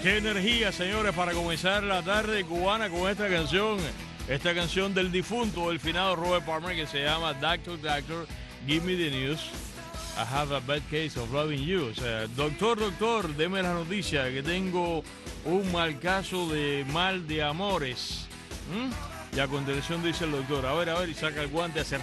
Qué energía, señores, para comenzar la tarde cubana con esta canción. Esta canción del difunto, el finado Robert Palmer, que se llama Doctor, Doctor, Give Me the News. I have a bad case of loving you. O sea, doctor, doctor, deme la noticia que tengo un mal caso de mal de amores. Y a continuación dice el doctor, a ver, y saca el guante, hace...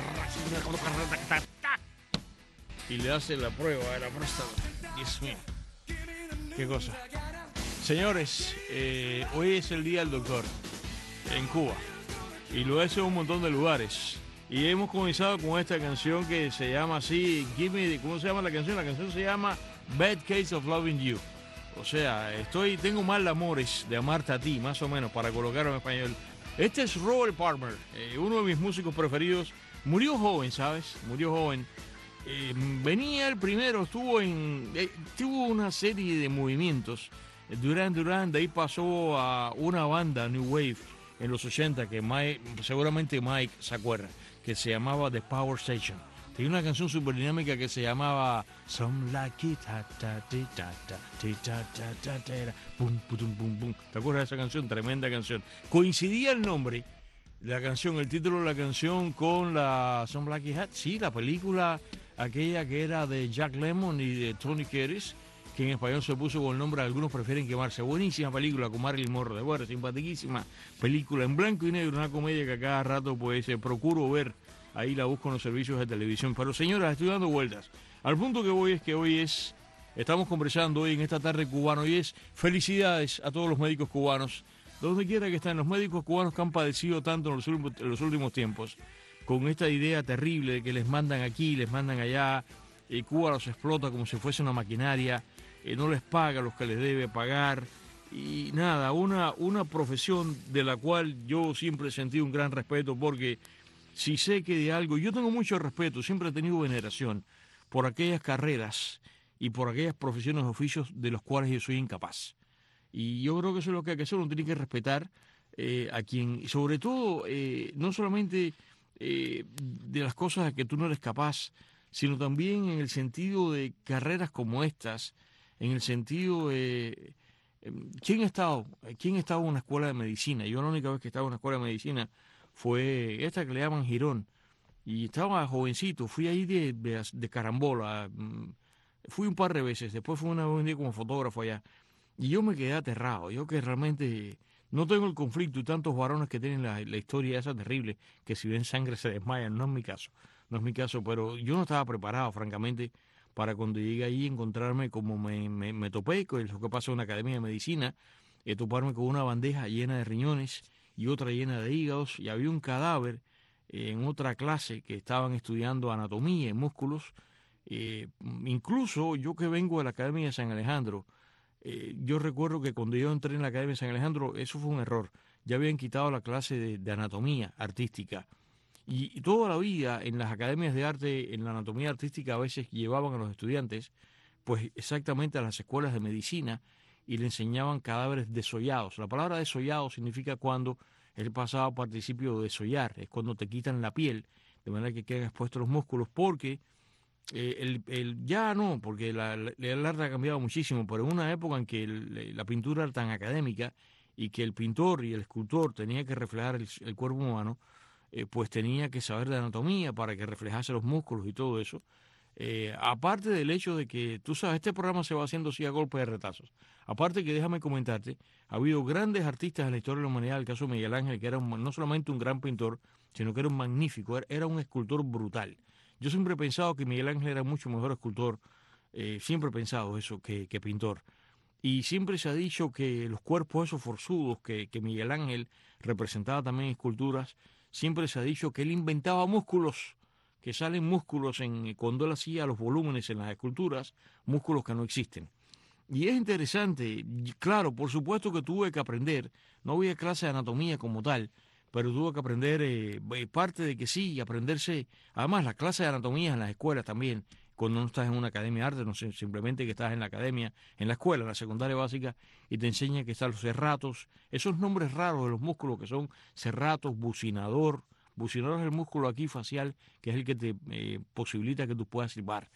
y le hace la prueba de la próstata. Dios mío. Qué cosa. Señores, hoy es el día del doctor en Cuba. Y lo es en un montón de lugares. Y hemos comenzado con esta canción que se llama así, ¿cómo se llama la canción? La canción se llama Bad Case of Loving You. O sea, tengo mal de amores, de amarte a ti, más o menos, para colocarlo en español. Este es Robert Palmer, uno de mis músicos preferidos. Murió joven, ¿sabes? Murió joven. Venía el primero, tuvo una serie de movimientos. Duran Duran, de ahí pasó a una banda New Wave en los 80 que seguramente Mike se acuerda, que se llamaba The Power Station. Tenía una canción súper dinámica que se llamaba Some Like It, ta ta ti ta ta ti ta ta ta ta, pum pum pum pum. ¿Te acuerdas de esa canción? Tremenda canción. Coincidía el nombre, la canción, el título de la canción con la Some Like It Hat, sí, la película aquella que era de Jack Lemmon y de Tony Curtis, que en español se puso con el nombre Algunos Prefieren Quemarse. Buenísima película con Marilyn Monroe, de bueno, simpaticísima película en blanco y negro, una comedia que a cada rato pues procuro ver, ahí la busco en los servicios de televisión. Pero señoras, estoy dando vueltas. Al punto que voy es que estamos conversando hoy en esta tarde cubana, y es felicidades a todos los médicos cubanos, donde quiera que estén, los médicos cubanos que han padecido tanto en los últimos tiempos, con esta idea terrible de que les mandan aquí, les mandan allá, y Cuba los explota como si fuese una maquinaria, no les paga los que les debe pagar, y nada, una profesión de la cual yo siempre he sentido un gran respeto, porque si sé que de algo, yo tengo mucho respeto, siempre he tenido veneración por aquellas carreras y por aquellas profesiones, oficios de los cuales yo soy incapaz. Y yo creo que eso es lo que hay que hacer, uno tiene que respetar a quien, sobre todo, no solamente de las cosas a que tú no eres capaz, sino también en el sentido de carreras como estas, en el sentido de... ¿Quién ha estado en una escuela de medicina? Yo la única vez que estaba en una escuela de medicina fue esta que le llaman Girón, y estaba jovencito, fui ahí de carambola, fui un par de veces, después fui un día como fotógrafo allá, y yo me quedé aterrado, yo que realmente no tengo el conflicto y tantos varones que tienen la historia esa terrible, que si ven sangre se desmayan, no es mi caso. No es mi caso, pero yo no estaba preparado, francamente, para cuando llegué ahí encontrarme como me topé, con lo que pasa en una academia de medicina, toparme con una bandeja llena de riñones y otra llena de hígados, y había un cadáver en otra clase que estaban estudiando anatomía y músculos. Incluso yo que vengo de la Academia de San Alejandro, yo recuerdo que cuando yo entré en la Academia de San Alejandro, eso fue un error. Ya habían quitado la clase de anatomía artística. Y toda la vida en las academias de arte, en la anatomía artística, a veces llevaban a los estudiantes, pues exactamente a las escuelas de medicina, y le enseñaban cadáveres desollados. La palabra desollado significa cuando el pasado participio de desollar, es cuando te quitan la piel, de manera que quedan expuestos los músculos, porque ya no, porque el arte ha cambiado muchísimo, pero en una época en que la pintura era tan académica y que el pintor y el escultor tenía que reflejar el cuerpo humano, pues tenía que saber de anatomía para que reflejase los músculos y todo eso. Aparte del hecho de que, tú sabes, este programa se va haciendo así a golpe de retazos. Aparte que déjame comentarte, ha habido grandes artistas en la historia de la humanidad, el caso de Miguel Ángel, que era no solamente un gran pintor, sino que era un magnífico, era un escultor brutal. Yo siempre he pensado que Miguel Ángel era mucho mejor escultor, siempre he pensado eso, que pintor. Y siempre se ha dicho que los cuerpos esos forzudos que Miguel Ángel representaba también en esculturas, siempre se ha dicho que él inventaba músculos, que salen músculos cuando él hacía los volúmenes en las esculturas, músculos que no existen. Y es interesante, claro, por supuesto que tuve que aprender, no había clase de anatomía como tal, pero tuve que aprender parte de que sí, aprenderse, además las clases de anatomía en las escuelas también, cuando no estás en una academia de arte, no sé, simplemente que estás en la academia, en la escuela, en la secundaria básica, y te enseñan que están los serratos, esos nombres raros de los músculos que son serratos, bucinador es el músculo aquí facial, que es el que te posibilita que tú puedas silbar.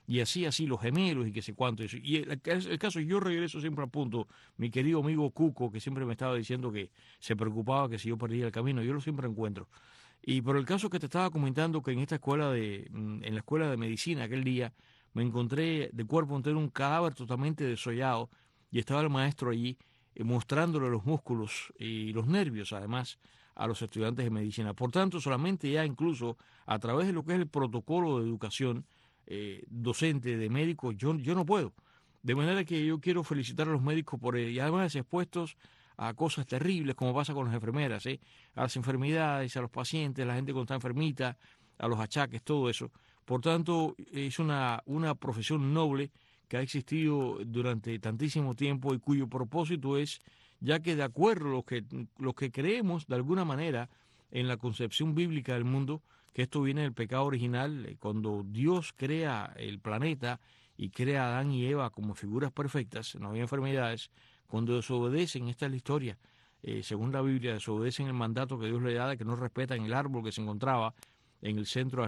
y así los gemelos y que sé cuánto. Y el caso, yo regreso siempre al punto, mi querido amigo Cuco, que siempre me estaba diciendo que se preocupaba que si yo perdía el camino, yo lo siempre encuentro. Y por el caso que te estaba comentando, que en esta escuela en la escuela de medicina aquel día, me encontré de cuerpo entero un cadáver totalmente desollado y estaba el maestro allí mostrándole los músculos y los nervios, además, a los estudiantes de medicina. Por tanto, solamente ya incluso a través de lo que es el protocolo de educación docente de médicos, yo no puedo. De manera que yo quiero felicitar a los médicos por y además expuestos a cosas terribles, como pasa con las enfermeras, a las enfermedades, a los pacientes, la gente cuando está enfermita, a los achaques, todo eso. Por tanto, es una profesión noble que ha existido durante tantísimo tiempo y cuyo propósito es, ya que de acuerdo a lo que creemos de alguna manera en la concepción bíblica del mundo, que esto viene del pecado original, cuando Dios crea el planeta y crea a Adán y Eva como figuras perfectas, no había enfermedades, cuando desobedecen, esta es la historia, según la Biblia, desobedecen el mandato que Dios le da de que no respetan el árbol que se encontraba en el centro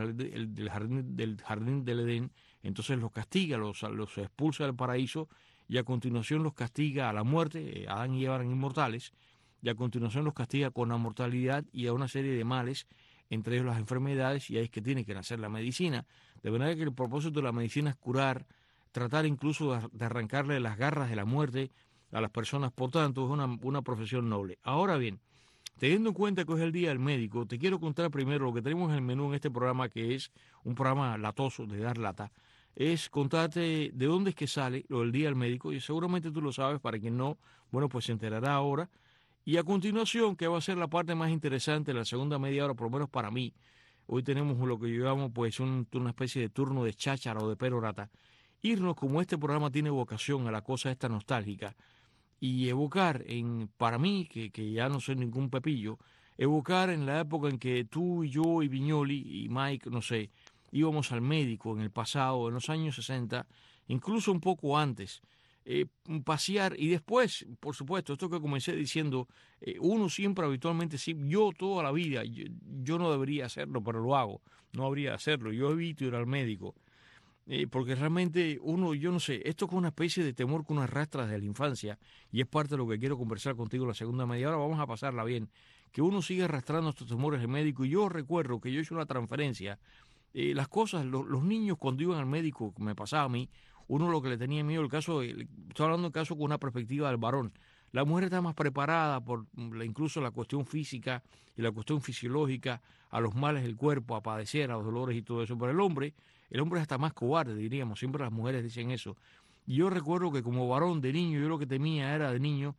del jardín del Edén, entonces los castiga, los expulsa del paraíso y a continuación los castiga a la muerte. Adán y Eva eran inmortales, y a continuación los castiga con la mortalidad y a una serie de males, entre ellos las enfermedades, y ahí es que tiene que nacer la medicina. De manera que el propósito de la medicina es curar, tratar incluso de arrancarle las garras de la muerte a las personas. Por tanto, es una profesión noble. Ahora bien, teniendo en cuenta que hoy es el Día del Médico, te quiero contar primero lo que tenemos en el menú en este programa, que es un programa latoso de dar lata, es contarte de dónde es que sale lo del Día del Médico, y seguramente tú lo sabes, para quien no, bueno, pues se enterará ahora. Y a continuación, que va a ser la parte más interesante, la segunda media hora, por lo menos para mí, hoy tenemos lo que yo llamo pues una especie de turno de cháchara o de perorata, irnos, como este programa tiene vocación a la cosa esta nostálgica, y evocar para mí, que ya no soy ningún pepillo, evocar en la época en que tú y yo y Viñoli y Mike, no sé, íbamos al médico en el pasado, en los años 60, incluso un poco antes, pasear y después, por supuesto, esto que comencé diciendo, uno siempre habitualmente, sí, yo toda la vida, yo no debería hacerlo, pero lo hago, no habría de hacerlo, yo evito ir al médico. Porque realmente uno, yo no sé, esto es una especie de temor que uno arrastra desde la infancia y es parte de lo que quiero conversar contigo en la segunda media hora. Vamos a pasarla bien, que uno sigue arrastrando estos temores del médico. Y yo recuerdo que yo hice una transferencia, las cosas, los niños cuando iban al médico, me pasaba a mí, uno lo que le tenía miedo, estoy hablando del caso con una perspectiva del varón. La mujer está más preparada por incluso la cuestión física y la cuestión fisiológica, a los males del cuerpo, a padecer, a los dolores y todo eso. Pero el hombre es hasta más cobarde, diríamos. Siempre las mujeres dicen eso. Y yo recuerdo que como varón de niño, yo lo que temía era de niño,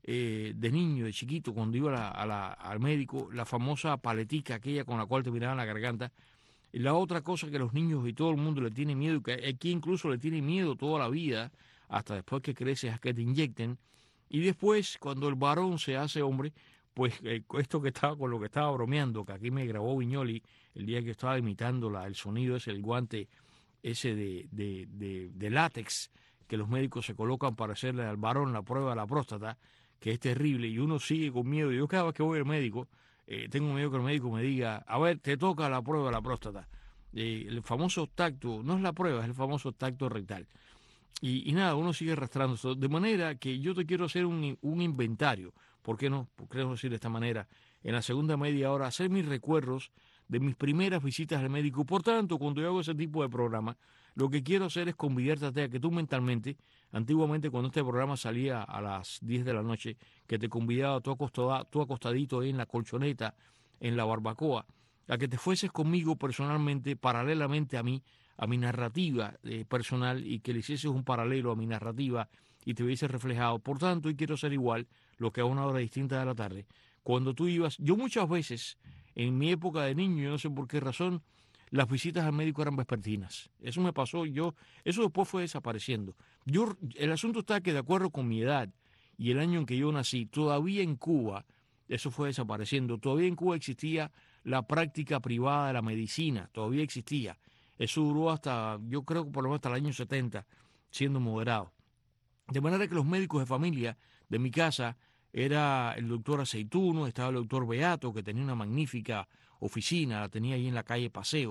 de chiquito, cuando iba al médico, la famosa paletica aquella con la cual te miraban la garganta. Y la otra cosa que los niños y todo el mundo le tiene miedo, que aquí incluso le tiene miedo toda la vida, hasta después que creces, a que te inyecten. Y después, cuando el varón se hace hombre, pues esto que estaba con lo que estaba bromeando, que aquí me grabó Viñoli el día que estaba imitando el sonido ese, el guante ese de látex que los médicos se colocan para hacerle al varón la prueba de la próstata, que es terrible, y uno sigue con miedo. Yo cada vez que voy al médico, tengo miedo que el médico me diga, a ver, te toca la prueba de la próstata. El famoso tacto, no es la prueba, es el famoso tacto rectal. Y nada, uno sigue arrastrando esto. De manera que yo te quiero hacer un inventario. ¿Por qué no? ¿Por qué no decir de esta manera? En la segunda media hora, hacer mis recuerdos de mis primeras visitas al médico. Por tanto, cuando yo hago ese tipo de programa, lo que quiero hacer es convidarte a que tú mentalmente, antiguamente cuando este programa salía a las 10 de la noche, que te convidaba tú acostadito ahí en la colchoneta, en la barbacoa, a que te fueses conmigo personalmente, paralelamente a mi narrativa personal, y que le hicieses un paralelo a mi narrativa y te hubiese reflejado. Por tanto, y quiero ser igual, lo que a una hora distinta de la tarde, cuando tú ibas, yo muchas veces, en mi época de niño, yo no sé por qué razón, las visitas al médico eran vespertinas. Eso me pasó, eso después fue desapareciendo. El asunto está que de acuerdo con mi edad y el año en que yo nací, todavía en Cuba, eso fue desapareciendo. Todavía en Cuba existía la práctica privada de la medicina, todavía existía. Eso duró hasta, yo creo que por lo menos hasta el año 70, siendo moderado. De manera que los médicos de familia de mi casa era el doctor Aceituno, estaba el doctor Beato, que tenía una magnífica oficina, la tenía ahí en la calle Paseo.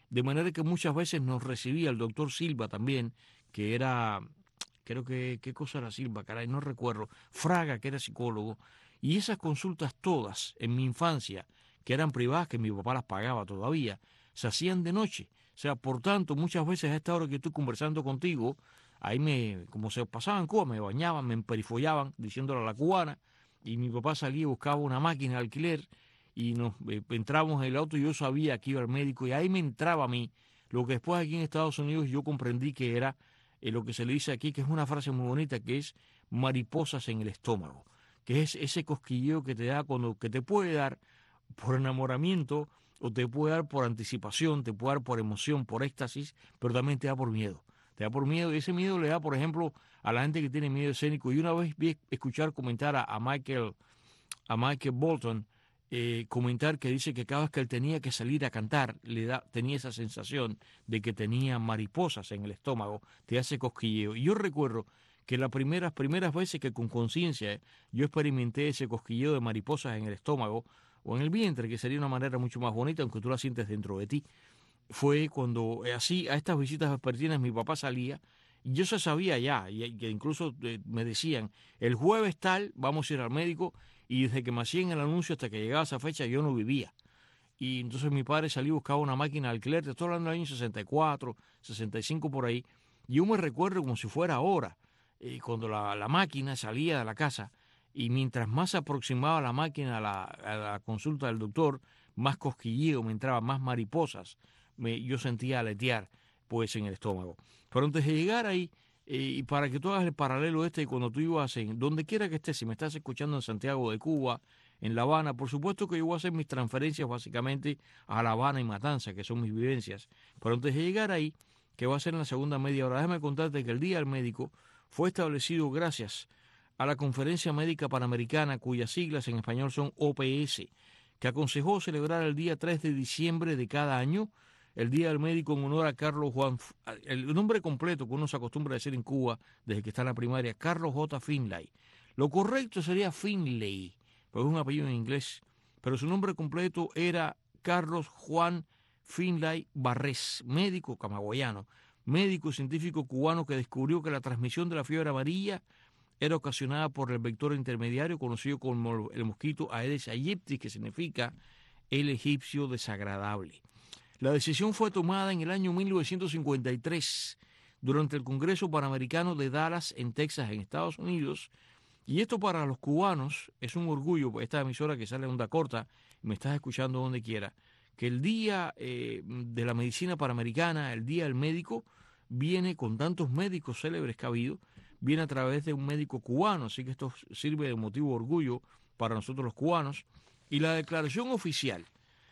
de manera que muchas veces nos recibía el doctor Silva también, que era, creo que, ¿qué cosa era Silva? Caray, no recuerdo, Fraga, que era psicólogo, y esas consultas todas en mi infancia, que eran privadas, que mi papá las pagaba todavía, se hacían de noche. O sea, por tanto, muchas veces a esta hora que estoy conversando contigo, ahí como se pasaba en Cuba, me bañaban, me emperifollaban, diciéndole a la cubana, y mi papá salía y buscaba una máquina de alquiler, y nos entramos en el auto y yo sabía que iba al médico, y ahí me entraba a mí, lo que después aquí en Estados Unidos yo comprendí que era lo que se le dice aquí, que es una frase muy bonita, que es mariposas en el estómago, que es ese cosquilleo que te da cuando, que te puede dar por enamoramiento, o te puede dar por anticipación, te puede dar por emoción, por éxtasis, pero también te da por miedo. Te da por miedo, y ese miedo le da, por ejemplo, a la gente que tiene miedo escénico. Y una vez vi escuchar comentar a Michael Bolton, comentar que dice que cada vez que él tenía que salir a cantar, tenía esa sensación de que tenía mariposas en el estómago, te hace cosquilleo. Y yo recuerdo que las primeras veces que con conciencia yo experimenté ese cosquilleo de mariposas en el estómago o en el vientre, que sería una manera mucho más bonita, aunque tú la sientes dentro de ti, fue cuando así a estas visitas vespertinas mi papá salía y yo se sabía ya, y que incluso me decían, el jueves tal vamos a ir al médico, y desde que me hacían el anuncio hasta que llegaba esa fecha yo no vivía. Y entonces mi padre salía y buscaba una máquina de alquiler, te estoy hablando del año 64, 65 por ahí, y yo me recuerdo como si fuera ahora, cuando la máquina salía de la casa, y mientras más se aproximaba la máquina a la consulta del doctor, más cosquilleo me entraba, más mariposas yo sentía aletear pues en el estómago. Pero antes de llegar ahí, y para que tú hagas el paralelo y cuando tú ibas donde quiera que estés, si me estás escuchando en Santiago de Cuba, en La Habana, por supuesto que yo voy a hacer mis transferencias básicamente a La Habana y Matanza, que son mis vivencias. Pero antes de llegar ahí, que va a ser en la segunda media hora, déjame contarte que el Día del Médico fue establecido gracias a la Conferencia Médica Panamericana, cuyas siglas en español son OPS, que aconsejó celebrar el día 3 de diciembre de cada año el Día del Médico en honor a Carlos Juan, el nombre completo que uno se acostumbra a decir en Cuba desde que está en la primaria, Carlos J. Finlay. Lo correcto sería Finlay, porque es un apellido en inglés, pero su nombre completo era Carlos Juan Finlay Barrés, médico camagüeyano, médico científico cubano que descubrió que la transmisión de la fiebre amarilla era ocasionada por el vector intermediario conocido como el mosquito Aedes aegypti, que significa el egipcio desagradable. La decisión fue tomada en el año 1953 durante el Congreso Panamericano de Dallas, en Texas, en Estados Unidos. Y esto para los cubanos es un orgullo, esta emisora que sale en onda corta, me estás escuchando donde quiera, que el Día de la Medicina Panamericana, el Día del Médico, viene con tantos médicos célebres que ha habido, viene a través de un médico cubano, así que esto sirve de motivo de orgullo para nosotros los cubanos. Y la declaración oficial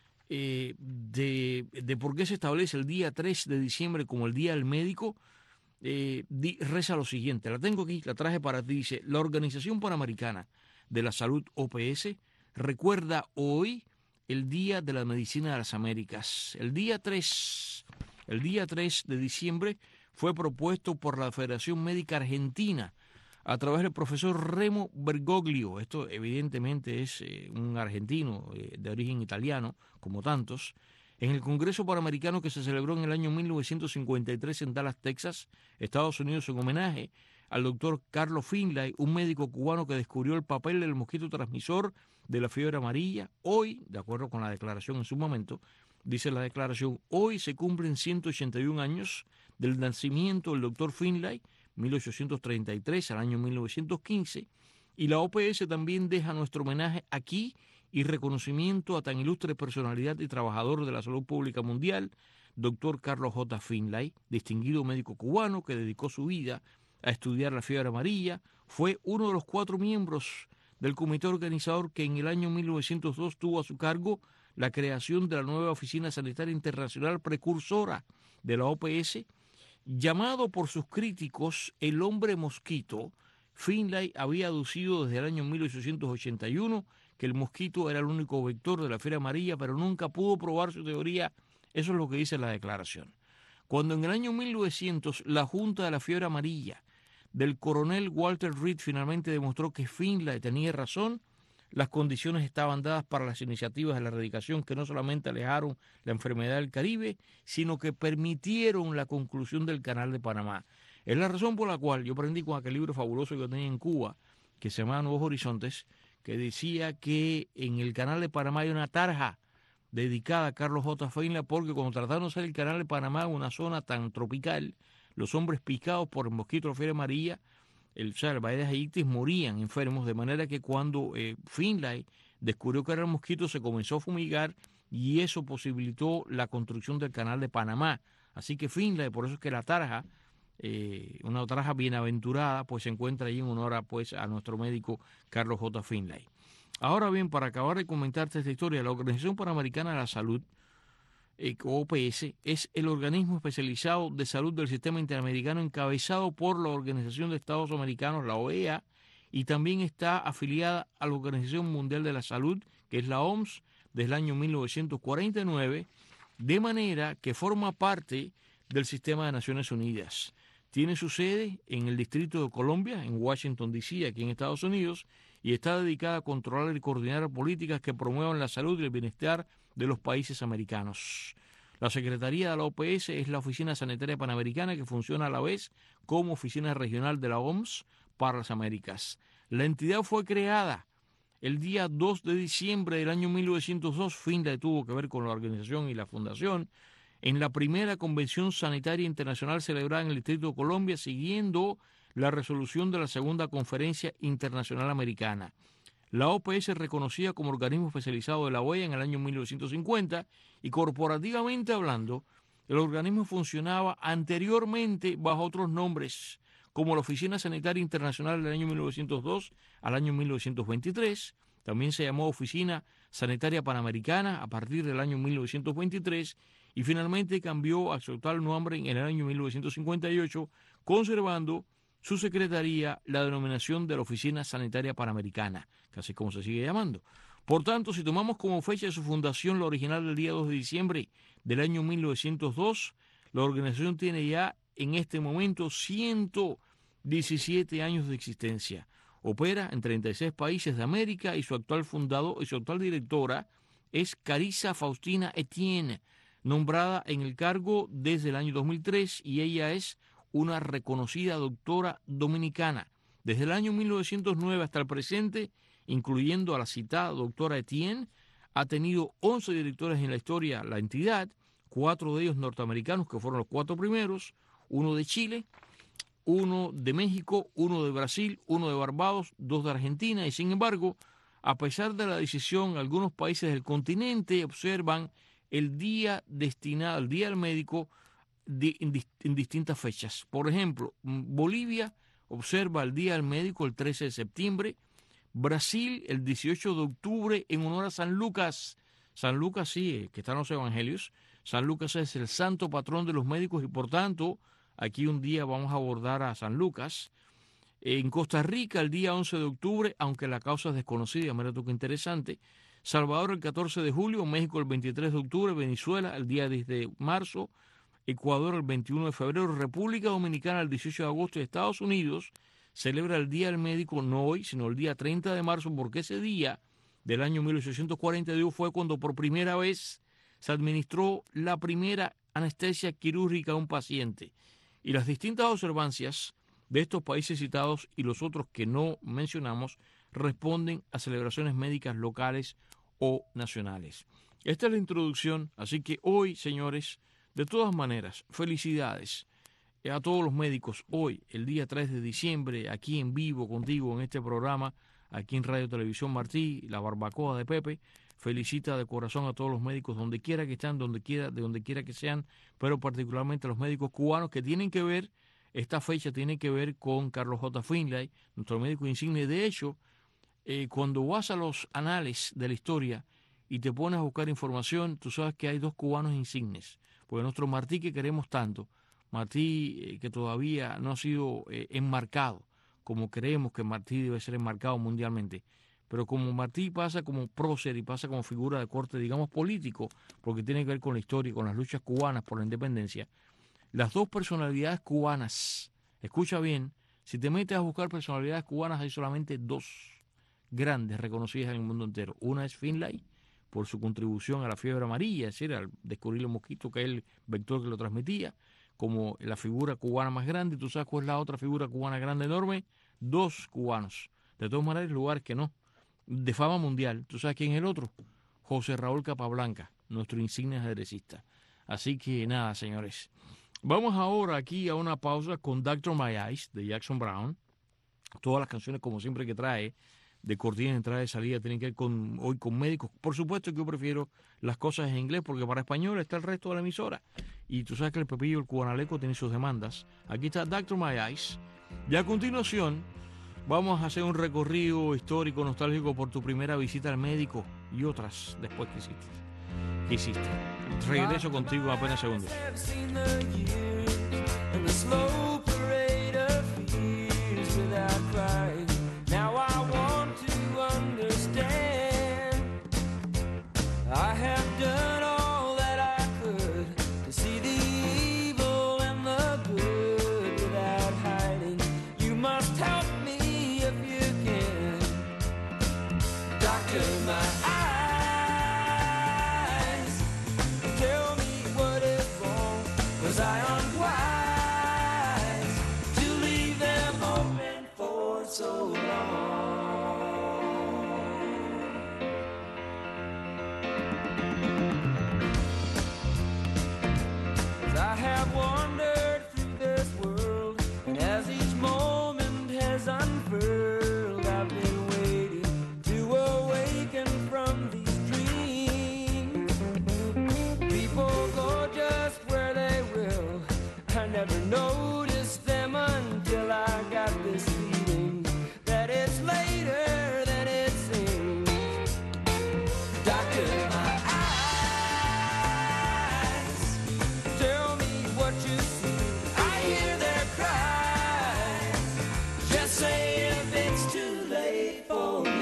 de por qué se establece el día 3 de diciembre como el Día del Médico, reza lo siguiente, la tengo aquí, la traje para ti, dice: la Organización Panamericana de la Salud, OPS, recuerda hoy el Día de la Medicina de las Américas. El día 3 de diciembre fue propuesto por la Federación Médica Argentina a través del profesor Remo Bergoglio. Esto evidentemente es un argentino de origen italiano, como tantos, en el Congreso Panamericano que se celebró en el año 1953 en Dallas, Texas, Estados Unidos, en homenaje al doctor Carlos Finlay, un médico cubano que descubrió el papel del mosquito transmisor de la fiebre amarilla. Hoy, de acuerdo con la declaración en su momento, dice la declaración, hoy se cumplen 181 años del nacimiento del doctor Finlay, 1833 al año 1915, y la OPS también deja nuestro homenaje aquí y reconocimiento a tan ilustre personalidad y trabajador de la salud pública mundial, doctor Carlos J. Finlay, distinguido médico cubano que dedicó su vida a estudiar la fiebre amarilla. Fue uno de los 4 miembros del comité organizador que en el año 1902 tuvo a su cargo la creación de la nueva Oficina Sanitaria Internacional precursora de la OPS. Llamado por sus críticos el hombre mosquito, Finlay había aducido desde el año 1881 que el mosquito era el único vector de la fiebre amarilla, pero nunca pudo probar su teoría. Eso es lo que dice la declaración. Cuando en el año 1900 la Junta de la Fiebre Amarilla del coronel Walter Reed finalmente demostró que Finlay tenía razón, las condiciones estaban dadas para las iniciativas de la erradicación que no solamente alejaron la enfermedad del Caribe, sino que permitieron la conclusión del Canal de Panamá. Es la razón por la cual yo aprendí con aquel libro fabuloso que yo tenía en Cuba, que se llamaba Nuevos Horizontes, que decía que en el Canal de Panamá hay una tarja dedicada a Carlos J. Feinla, porque cuando trataron de hacer el Canal de Panamá en una zona tan tropical, los hombres picados por el mosquito de fiebre amarilla, el Aedes aegypti, morían enfermos, de manera que cuando Finlay descubrió que era el mosquito, se comenzó a fumigar y eso posibilitó la construcción del Canal de Panamá. Así que Finlay, por eso es que la tarja, una tarja bienaventurada, pues se encuentra ahí en honor a nuestro médico Carlos J. Finlay. Ahora bien, para acabar de comentarte esta historia, la Organización Panamericana de la Salud, OPS, es el organismo especializado de salud del sistema interamericano encabezado por la Organización de Estados Americanos, la OEA, y también está afiliada a la Organización Mundial de la Salud, que es la OMS, desde el año 1949, de manera que forma parte del sistema de Naciones Unidas. Tiene su sede en el Distrito de Columbia, en Washington, D.C., aquí en Estados Unidos, y está dedicada a controlar y coordinar políticas que promuevan la salud y el bienestar de los países americanos. La Secretaría de la OPS es la Oficina Sanitaria Panamericana, que funciona a la vez como oficina regional de la OMS para las Américas. La entidad fue creada el día 2 de diciembre del año 1902, Finlay tuvo que ver con la organización y la fundación, en la primera Convención Sanitaria Internacional celebrada en el Distrito de Colombia, siguiendo la resolución de la Segunda Conferencia Internacional Americana. La OPS es reconocida como organismo especializado de la OEA en el año 1950 y corporativamente hablando, el organismo funcionaba anteriormente bajo otros nombres, como la Oficina Sanitaria Internacional del año 1902 al año 1923, también se llamó Oficina Sanitaria Panamericana a partir del año 1923 y finalmente cambió a su actual nombre en el año 1958, conservando su secretaría la denominación de la Oficina Sanitaria Panamericana, casi como se sigue llamando. Por tanto, si tomamos como fecha de su fundación la original del día 2 de diciembre del año 1902, la organización tiene ya en este momento 117 años de existencia. Opera en 36 países de América y su actual fundador y su actual directora es Carissa Faustina Etienne, nombrada en el cargo desde el año 2003, y ella es una reconocida doctora dominicana. Desde el año 1909 hasta el presente, incluyendo a la citada doctora Etienne, ha tenido 11 directores en la historia la entidad, 4 de ellos norteamericanos, que fueron los 4 primeros, uno de Chile, uno de México, uno de Brasil, uno de Barbados, 2 de Argentina, y sin embargo, a pesar de la decisión, algunos países del continente observan el día destinado, el día del médico, en distintas fechas. Por ejemplo, Bolivia observa el Día del Médico el 13 de septiembre, Brasil el 18 de octubre en honor a San Lucas. San Lucas, sí, que está en los evangelios. San Lucas es el santo patrón de los médicos y por tanto, aquí un día vamos a abordar a San Lucas. En Costa Rica el día 11 de octubre, aunque la causa es desconocida, mira tú qué interesante. Salvador el 14 de julio, México el 23 de octubre, Venezuela el día 10 de marzo, Ecuador el 21 de febrero, República Dominicana el 18 de agosto y Estados Unidos celebra el Día del Médico no hoy, sino el día 30 de marzo, porque ese día del año 1842 fue cuando por primera vez se administró la primera anestesia quirúrgica a un paciente. Y las distintas observancias de estos países citados y los otros que no mencionamos responden a celebraciones médicas locales o nacionales. Esta es la introducción, así que hoy, señores, de todas maneras, felicidades a todos los médicos. Hoy, el día 3 de diciembre, aquí en vivo contigo en este programa, aquí en Radio Televisión Martí, la barbacoa de Pepe, felicita de corazón a todos los médicos donde quiera que estén, de donde quiera que sean, pero particularmente a los médicos cubanos que tienen que ver, esta fecha tiene que ver con Carlos J. Finlay, nuestro médico insigne. De hecho, cuando vas a los anales de la historia y te pones a buscar información, tú sabes que hay 2 cubanos insignes, porque nuestro Martí que queremos tanto, Martí que todavía no ha sido enmarcado, como creemos que Martí debe ser enmarcado mundialmente, pero como Martí pasa como prócer y pasa como figura de corte, digamos, político, porque tiene que ver con la historia y con las luchas cubanas por la independencia, las 2 personalidades cubanas, escucha bien, si te metes a buscar personalidades cubanas hay solamente 2 grandes reconocidas en el mundo entero. Una es Finlay, por su contribución a la fiebre amarilla, es decir, al descubrir el mosquito, que es el vector que lo transmitía, como la figura cubana más grande. ¿Tú sabes cuál es la otra figura cubana grande, enorme? 2 cubanos. De todas maneras, lugares que no. De fama mundial. ¿Tú sabes quién es el otro? José Raúl Capablanca, nuestro insigne ajedrecista. Así que nada, señores. Vamos ahora aquí a una pausa con Dr. My Eyes de Jackson Browne. Todas las canciones, como siempre, que trae de cortina, entrada y salida, tienen que ver hoy con médicos. Por supuesto que yo prefiero las cosas en inglés, porque para español está el resto de la emisora. Y tú sabes que el Pepillo, el cubanaleco, tiene sus demandas. Aquí está Dr. My Eyes. Y a continuación vamos a hacer un recorrido histórico, nostálgico por tu primera visita al médico y otras después que hiciste. Regreso contigo en apenas segundos. Now I want to understand. I have done all that I could to see the evil and the good without hiding. You must help me if you can. Doctor, my eyes, tell me what is wrong, 'cause I unwise to leave them open for so long. I have wandered through this world, and as each moment has unfurled, I've been waiting to awaken from these dreams. People go just where they will. I never noticed them until I got this feeling that it's later than it seems. Doctor, my eyes, tell me what you see. I hear their cries. Just say if it's too late for me.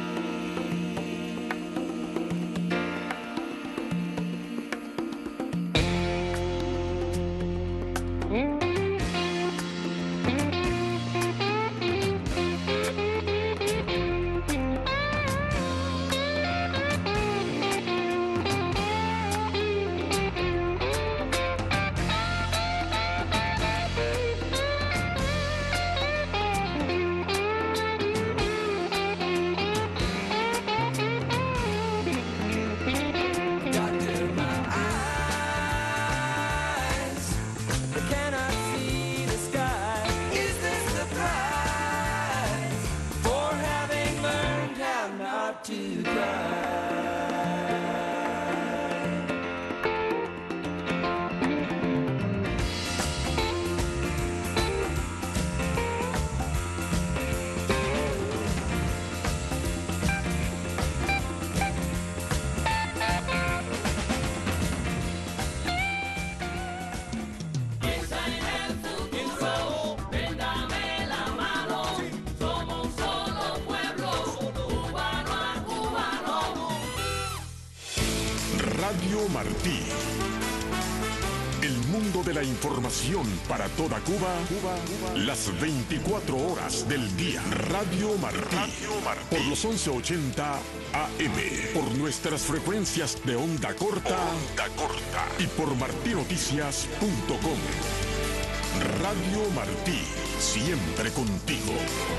Doctor, my eyes, I cannot see the sky. Is this the price for having learned how not to cry? Radio Martí. El mundo de la información para toda Cuba, las 24 horas del día. Radio Martí. Por los 1180 AM. Por nuestras frecuencias de onda corta. Y por martinoticias.com. Radio Martí. Siempre contigo.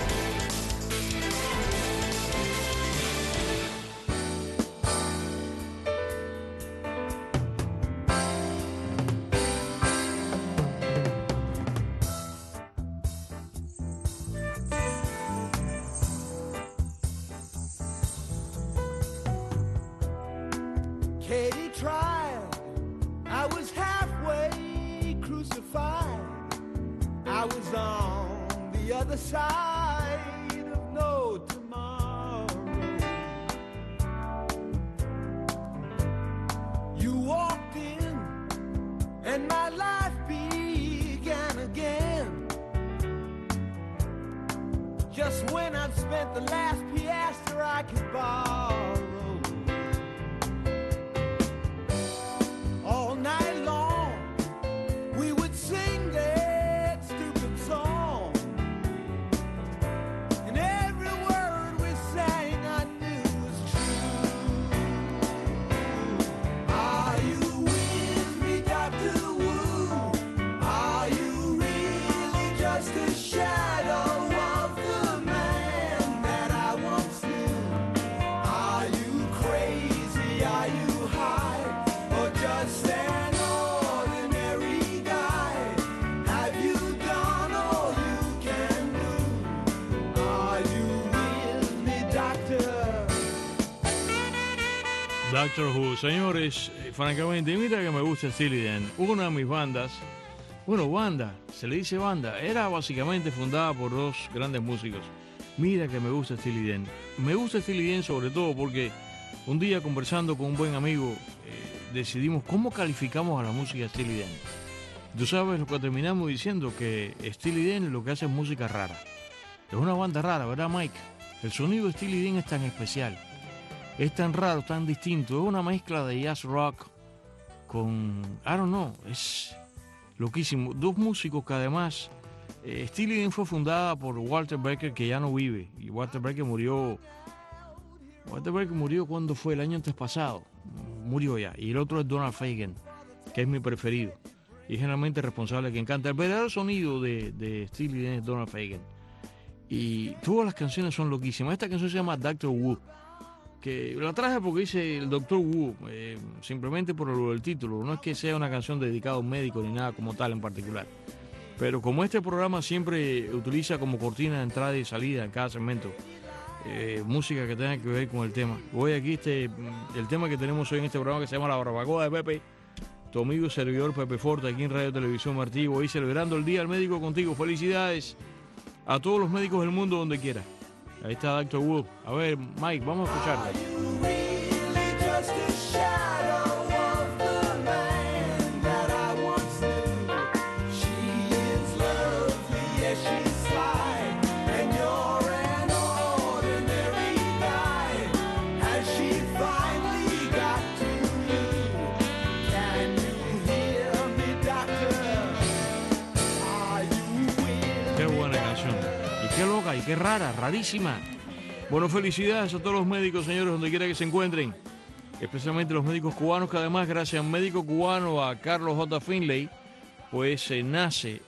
Katie tried, I was halfway crucified. I was on the other side of no tomorrow. You walked in and my life began again. Just when I've spent the last piastre I could borrow. All night long, we would sing that stupid song, and every word we sang Doctor Who, señores, francamente, mira que me gusta Steely Dan, una de mis bandas, bueno, banda, se le dice banda, era básicamente fundada por dos grandes músicos. Mira que me gusta Steely Dan. Me gusta Steely Dan sobre todo porque un día conversando con un buen amigo decidimos cómo calificamos a la música de Steely Dan. Tú sabes lo que terminamos diciendo, que Steely Dan lo que hace es música rara. Es una banda rara, ¿verdad, Mike? El sonido de Steely Dan es tan especial. Es tan raro, tan distinto. Es una mezcla de jazz rock con... I don't know, es loquísimo. Dos músicos que además... Steely Dan fue fundada por Walter Becker, que ya no vive. Y Walter Becker murió... cuando fue el año antes pasado. Murió ya. Y el otro es Donald Fagen, que es mi preferido. Y es generalmente responsable que encanta. El verdadero sonido de Steely Dan es Donald Fagen. Y todas las canciones son loquísimas. Esta canción se llama Doctor Who, que la traje porque dice el Doctor Who, simplemente por el título. No es que sea una canción dedicada a un médico ni nada como tal en particular. Pero como este programa siempre utiliza como cortina de entrada y salida en cada segmento música que tenga que ver con el tema. Voy aquí, el tema que tenemos hoy en este programa, que se llama La Barbacoa de Pepe, tu amigo y servidor Pepe Forte, aquí en Radio Televisión Martí, hoy celebrando el Día del Médico contigo. Felicidades a todos los médicos del mundo donde quiera. Ahí está Doctor Who. A ver, Mike, vamos a escucharla. Qué loca y qué rara, rarísima. Bueno, felicidades a todos los médicos, señores, donde quiera que se encuentren. Especialmente los médicos cubanos, que además, gracias al médico cubano, a Carlos J. Finlay, pues nace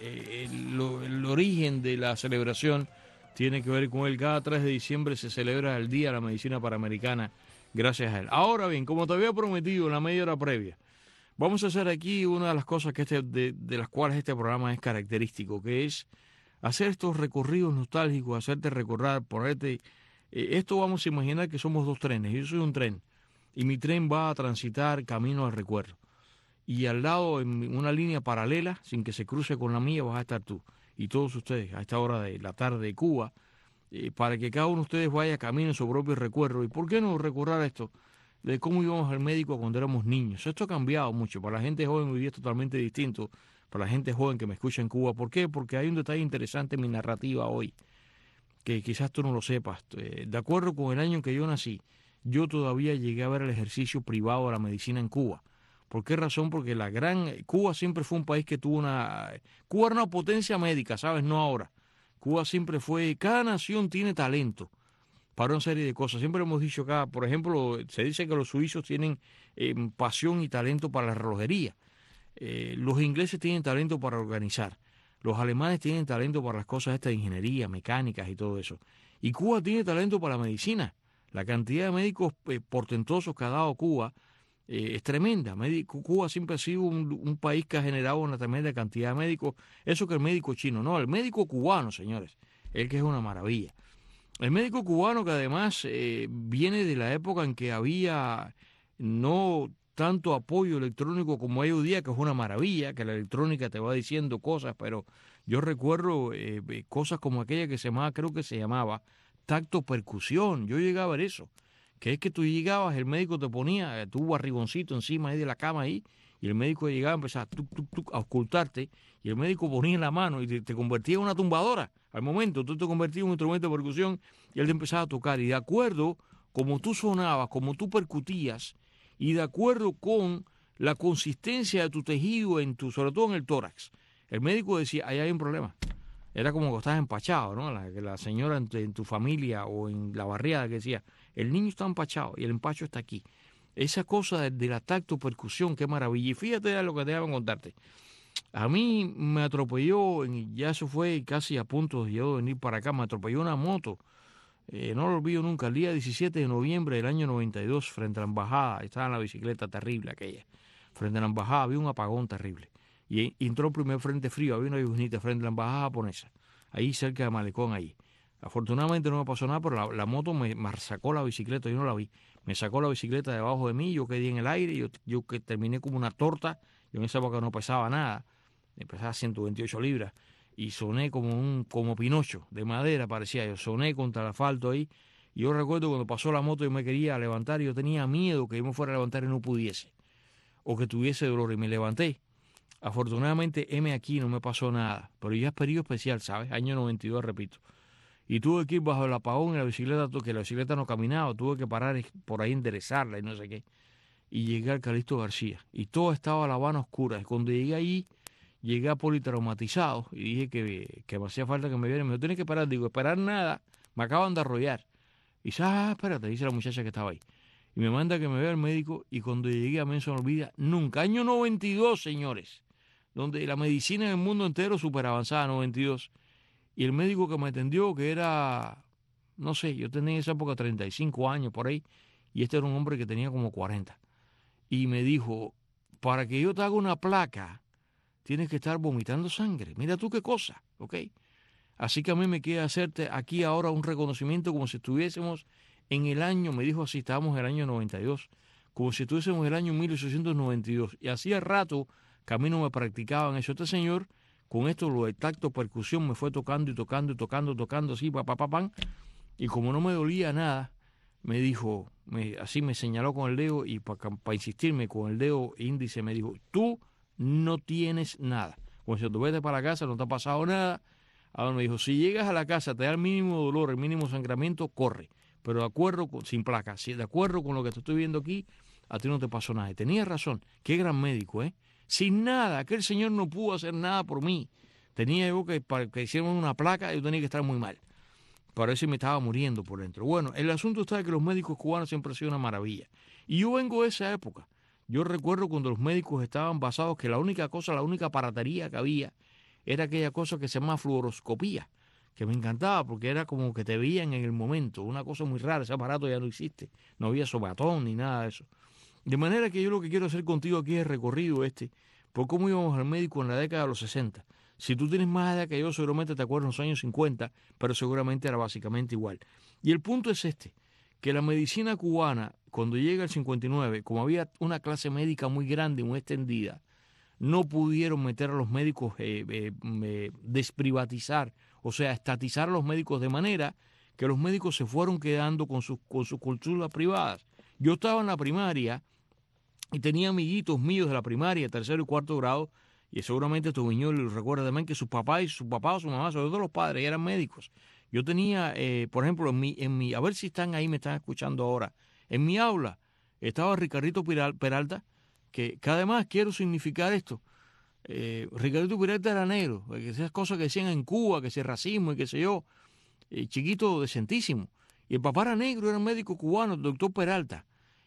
el origen de la celebración. Tiene que ver con él. Cada 3 de diciembre se celebra el Día de la Medicina Panamericana, gracias a él. Ahora bien, como te había prometido en la media hora previa, vamos a hacer aquí una de las cosas que de las cuales este programa es característico, que es hacer estos recorridos nostálgicos, hacerte recordar, ponerte... esto vamos a imaginar que somos dos trenes. Yo soy un tren y mi tren va a transitar camino al recuerdo. Y al lado, en una línea paralela, sin que se cruce con la mía, vas a estar tú. Y todos ustedes, a esta hora de la tarde de Cuba, para que cada uno de ustedes vaya camino en su propio recuerdo. ¿Y por qué no recordar esto? De cómo íbamos al médico cuando éramos niños. Esto ha cambiado mucho. Para la gente joven hoy día es totalmente distinto. Para la gente joven que me escucha en Cuba. ¿Por qué? Porque hay un detalle interesante en mi narrativa hoy, que quizás tú no lo sepas. De acuerdo con el año en que yo nací, yo todavía llegué a ver el ejercicio privado de la medicina en Cuba. ¿Por qué razón? Porque Cuba siempre fue un país que tuvo Cuba era una potencia médica, ¿sabes? No ahora. Cuba siempre fue... Cada nación tiene talento para una serie de cosas. Siempre hemos dicho acá, por ejemplo, se dice que los suizos tienen pasión y talento para la relojería. Los ingleses tienen talento para organizar. Los alemanes tienen talento para las cosas estas de ingeniería, mecánicas y todo eso. Y Cuba tiene talento para la medicina. La cantidad de médicos portentosos que ha dado Cuba es tremenda. Cuba siempre ha sido un país que ha generado una tremenda cantidad de médicos. Eso que el médico chino, no, el médico cubano, señores, el que es una maravilla. El médico cubano, que además viene de la época en que había no tanto apoyo electrónico como hay hoy día, que es una maravilla, que la electrónica te va diciendo cosas, pero yo recuerdo cosas como aquella que creo que se llamaba tacto percusión. Yo llegaba a ver eso, que es que tú llegabas, el médico te ponía tu barrigoncito encima ahí de la cama ahí, y el médico llegaba, empezaba a ocultarte, y el médico ponía la mano y te convertía en una tumbadora. Al momento tú te convertías en un instrumento de percusión y él te empezaba a tocar, y de acuerdo como tú sonabas, como tú percutías, y de acuerdo con la consistencia de tu tejido, sobre todo en el tórax, el médico decía, ahí hay un problema. Era como que estás empachado, ¿no? La señora en tu familia o en la barriada que decía, el niño está empachado y el empacho está aquí. Esa cosa de la tacto percusión, qué maravilla. Y fíjate lo que te iba a contarte. A mí me atropelló, ya eso fue casi a punto de yo venir para acá, me atropelló una moto. No lo olvido nunca, el día 17 de noviembre del año 92, frente a la embajada, estaba en la bicicleta terrible aquella, frente a la embajada había un apagón terrible, y entró el primer frente frío, había una lluvianita frente a la embajada japonesa, ahí cerca de Malecón, ahí. Afortunadamente no me pasó nada, pero la moto me sacó la bicicleta, yo no la vi. Me sacó la bicicleta debajo de mí, yo quedé en el aire, yo que terminé como una torta. Yo en esa época no pesaba nada, pesaba 128 libras. Y soné como Pinocho, de madera parecía yo. Soné contra el asfalto ahí. Y yo recuerdo cuando pasó la moto, yo me quería levantar, y yo tenía miedo que yo me fuera a levantar y no pudiese. O que tuviese dolor, y me levanté. Afortunadamente, aquí no me pasó nada. Pero ya es periodo especial, ¿sabes? Año 92, repito. Y tuve que ir bajo el apagón en la bicicleta, que la bicicleta no caminaba, tuve que parar por ahí, enderezarla y no sé qué. Y llegué al Calixto García. Y todo estaba a La Habana oscura. Y cuando llegué allí, llegué a politraumatizado y dije que me hacía falta que me vieran. Me dijo, tienes que parar. Digo, esperar nada, me acaban de arrollar. Y dice, espérate, dice la muchacha que estaba ahí. Y me manda que me vea el médico, y cuando llegué a mí no se me olvida nunca. Año 92, señores, donde la medicina en el mundo entero súper avanzada, 92. Y el médico que me atendió, que era, no sé, yo tenía en esa época 35 años por ahí, y este era un hombre que tenía como 40. Y me dijo, para que yo te haga una placa, tienes que estar vomitando sangre. Mira tú qué cosa, ¿ok? Así que a mí me queda hacerte aquí ahora un reconocimiento como si estuviésemos en el año, me dijo así, estábamos en el año 92, como si estuviésemos en el año 1892. Y hacía rato que a mí no me practicaban eso. Este señor, con esto, lo de tacto, percusión, me fue tocando y tocando y tocando así, pam. Y como no me dolía nada, me dijo, así me señaló con el dedo, y para insistirme con el dedo índice me dijo, tú no tienes nada. Cuando si tú vete para la casa, no te ha pasado nada. Ahora me dijo, si llegas a la casa, te da el mínimo dolor, el mínimo sangramiento, corre. Pero de acuerdo, sin placa, si de acuerdo con lo que te estoy viendo aquí, a ti no te pasó nada. Y tenía razón, qué gran médico, ¿eh? Sin nada, aquel señor no pudo hacer nada por mí. Tenía yo que, para que hicieran una placa, yo tenía que estar muy mal. Parece que me estaba muriendo por dentro. Bueno, el asunto está de que los médicos cubanos siempre han sido una maravilla. Y yo vengo de esa época. Yo recuerdo cuando los médicos estaban basados que la única aparatería que había era aquella cosa que se llama fluoroscopía, que me encantaba porque era como que te veían en el momento, una cosa muy rara. Ese aparato ya no existe, no había sobatón ni nada de eso. De manera que yo lo que quiero hacer contigo aquí es el recorrido por cómo íbamos al médico en la década de los 60. Si tú tienes más edad que yo, seguramente te acuerdas en los años 50, pero seguramente era básicamente igual. Y el punto es que la medicina cubana, cuando llega el 59, como había una clase médica muy grande y muy extendida, no pudieron meter a los médicos, desprivatizar, o sea, estatizar a los médicos, de manera que los médicos se fueron quedando con sus culturas privadas. Yo estaba en la primaria y tenía amiguitos míos de la primaria, tercero y cuarto grado, y seguramente tu Viñol lo recuerda también, que su papá o su mamá, sobre todo los padres, eran médicos. Yo tenía, por ejemplo, a ver si están ahí, me están escuchando ahora, en mi aula estaba Ricardito Peralta, que además quiero significar esto. Ricardito Peralta era negro, esas cosas que decían en Cuba, que ese racismo y qué sé yo, chiquito decentísimo. Y el papá era negro, era un médico cubano, el doctor Peralta.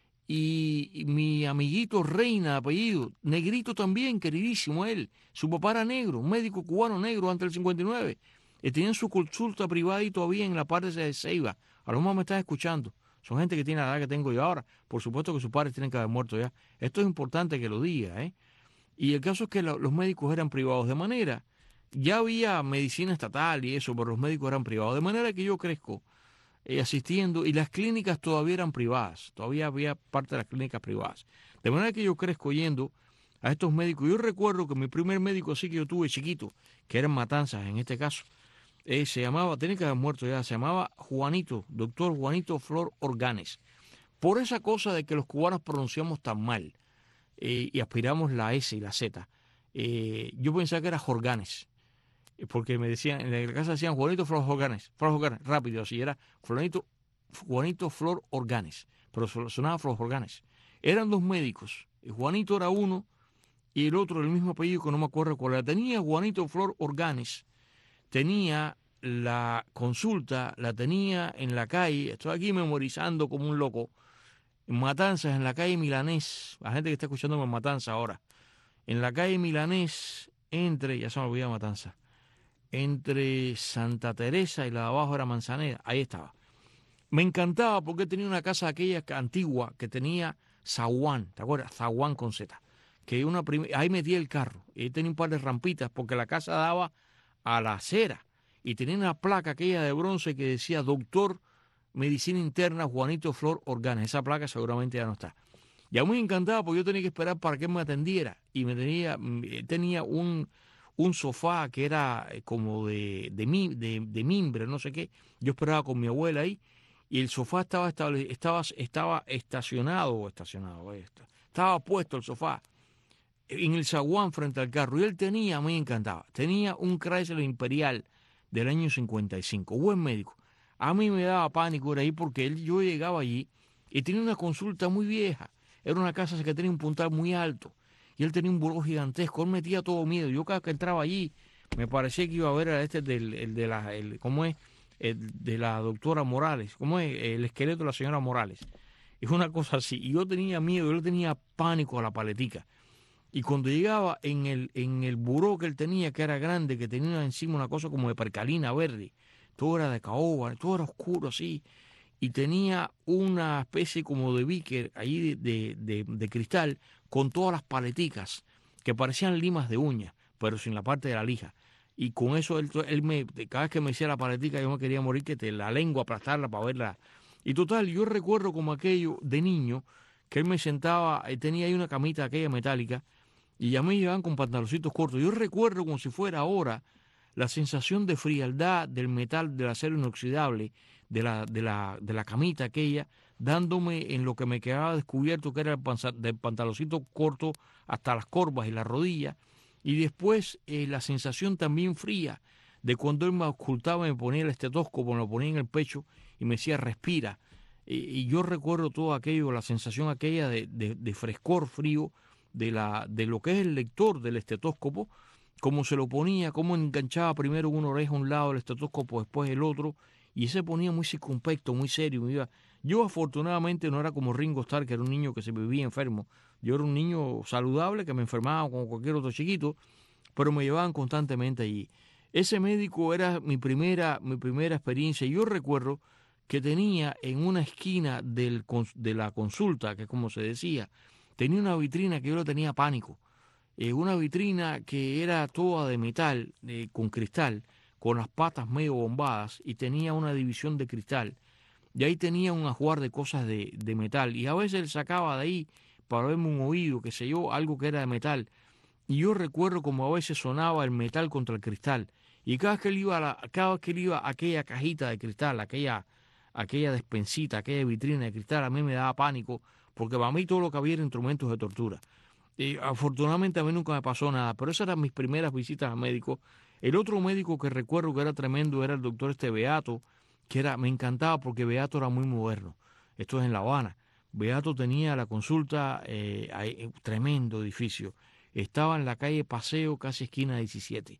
Y mi amiguito Reina, apellido, negrito también, queridísimo él. Su papá era negro, un médico cubano negro antes del 59. Y tenían su consulta privada y todavía en la parte de Ceiba. A lo mejor me estás escuchando. Son gente que tiene la edad que tengo yo ahora. Por supuesto que sus padres tienen que haber muerto ya. Esto es importante que lo diga, ¿eh? Y el caso es que los médicos eran privados, de manera, ya había medicina estatal y eso, pero los médicos eran privados. De manera que yo crezco asistiendo, y las clínicas todavía eran privadas, todavía había parte de las clínicas privadas. De manera que yo crezco yendo a estos médicos. Yo recuerdo que mi primer médico así que yo tuve chiquito, que era en Matanzas en este caso, se llamaba, tenía que haber muerto ya, se llamaba Juanito, doctor Juanito Flor Organes. Por esa cosa de que los cubanos pronunciamos tan mal y aspiramos la S y la Z, yo pensaba que era Jorganes. Porque me decían, en la casa decían Juanito Flor Organes, rápido, así era Juanito Flor Organes, pero sonaba Flor Organes. Eran dos médicos, Juanito era uno y el otro el mismo apellido que no me acuerdo cuál era. Tenía Juanito Flor Organes, tenía la consulta, la tenía en la calle, estoy aquí memorizando como un loco, en Matanzas, en la calle Milanés, la gente que está escuchándome en Matanzas ahora, en la calle Milanés, ya se me olvidó Matanzas, entre Santa Teresa y la de abajo era Manzanera, ahí estaba. Me encantaba porque tenía una casa aquella antigua que tenía zaguán, ¿te acuerdas? Zaguán con Z. Que ahí metía el carro y tenía un par de rampitas porque la casa daba a la acera y tenía una placa aquella de bronce que decía Doctor Medicina Interna Juanito Flor Organes. Esa placa seguramente ya no está. Y a mí me encantaba porque yo tenía que esperar para que él me atendiera y tenía un sofá que era como de mimbre, no sé qué. Yo esperaba con mi abuela ahí y el sofá estaba estacionado, estaba puesto el sofá en el zaguán frente al carro. Y él tenía, a mí me encantaba, tenía un Chrysler Imperial del año 55, buen médico. A mí me daba pánico ir ahí porque yo llegaba allí y tenía una consulta muy vieja. Era una casa que tenía un puntal muy alto y él tenía un buró gigantesco. Él metía todo miedo. Yo cada que entraba allí me parecía que iba a ver a ¿cómo es? El de la doctora Morales, ¿cómo es? El esqueleto de la señora Morales. Es una cosa así. Y yo tenía miedo, yo le tenía pánico a la paletica. Y cuando llegaba en el buró que él tenía, que era grande, que tenía encima una cosa como de percalina verde, todo era de caoba, todo era oscuro así, y tenía una especie como de beaker ahí de cristal con todas las paleticas que parecían limas de uña, pero sin la parte de la lija. Y con eso cada vez que me decía la paletica yo me quería morir, la lengua aplastarla para verla. Y total, yo recuerdo como aquello de niño, que él me sentaba, tenía ahí una camita aquella metálica, y ya me llevaban con pantaloncitos cortos. Yo recuerdo como si fuera ahora la sensación de frialdad del metal, del acero inoxidable, de la camita aquella, dándome en lo que me quedaba descubierto, que era del pantaloncito corto hasta las corvas y las rodillas, y después la sensación también fría de cuando él me ocultaba, me ponía el estetoscopio, me lo ponía en el pecho y me decía respira. Y yo recuerdo todo aquello, la sensación aquella de frescor frío de lo que es el lector del estetoscopio, cómo se lo ponía, cómo enganchaba primero una oreja a un lado del estetoscopio, después el otro, y se ponía muy circunspecto, muy serio. Yo afortunadamente no era como Ringo Starr, que era un niño que se vivía enfermo. Yo era un niño saludable, que me enfermaba como cualquier otro chiquito, pero me llevaban constantemente allí. Ese médico era mi primera experiencia. Yo recuerdo que tenía en una esquina de la consulta, que es como se decía, tenía una vitrina que yo le tenía pánico. Una vitrina que era toda de metal, con cristal, con las patas medio bombadas, y tenía una división de cristal. Y ahí tenía un ajuar de cosas de metal. Y a veces él sacaba de ahí para verme un oído, qué sé yo, algo que era de metal. Y yo recuerdo como a veces sonaba el metal contra el cristal. Y cada vez que él iba a aquella cajita de cristal, aquella despensita, aquella vitrina de cristal, a mí me daba pánico, porque para mí todo lo que había era instrumentos de tortura. Y afortunadamente a mí nunca me pasó nada, pero esas eran mis primeras visitas al médico. El otro médico que recuerdo que era tremendo era el doctor Beato, me encantaba porque Beato era muy moderno. Esto es en La Habana. Beato tenía la consulta, tremendo edificio. Estaba en la calle Paseo, casi esquina 17.